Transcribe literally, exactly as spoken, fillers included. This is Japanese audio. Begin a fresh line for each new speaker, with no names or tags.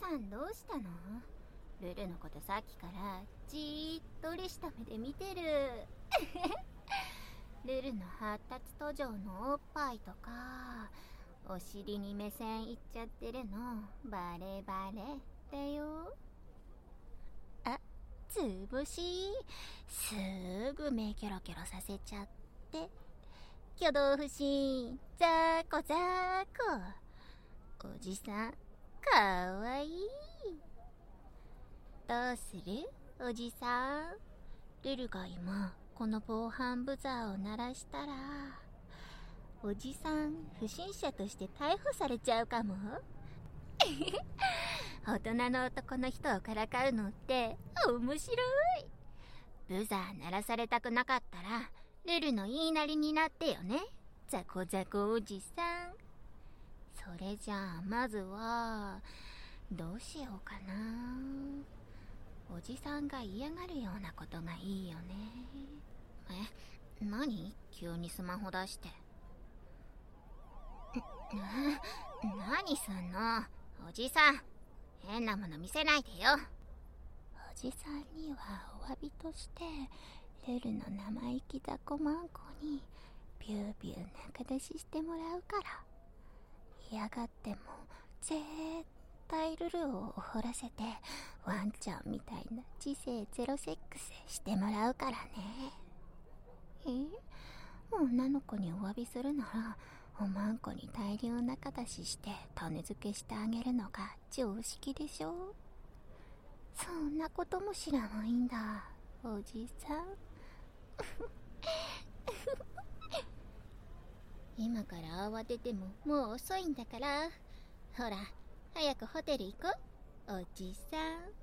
さんどうしたの？ルルのことさっきからじーっとりした目で見てる。ルルの発達途上のおっぱいとかお尻に目線いっちゃってるのバレバレだよ。あ、つぶしすぐ目キョロキョロさせちゃって挙動不審ザコザコ。おじさんかわいい。どうするおじさん？ルルが今この防犯ブザーを鳴らしたらおじさん不審者として逮捕されちゃうかも。大人の男の人をからかうのって面白い。ブザー鳴らされたくなかったらルルの言いなりになってよね、ザコザコおじさん。それじゃあまずはどうしようかな。おじさんが嫌がるようなことがいいよね。え、何？急にスマホ出して。何すんのおじさん、変なもの見せないでよ。おじさんにはお詫びとしてルルの生意気だこまんこにビュービュー仲出ししてもらうから。嫌がっても絶対ルルを怒らせてワンちゃんみたいな知性ゼロセックスしてもらうからね。え？女の子にお詫びするならおまんこに大量仲出しして種付けしてあげるのが常識でしょ。そんなことも知らないんだおじさん。今から慌ててももう遅いんだから、ほら早くホテル行こうおじさん。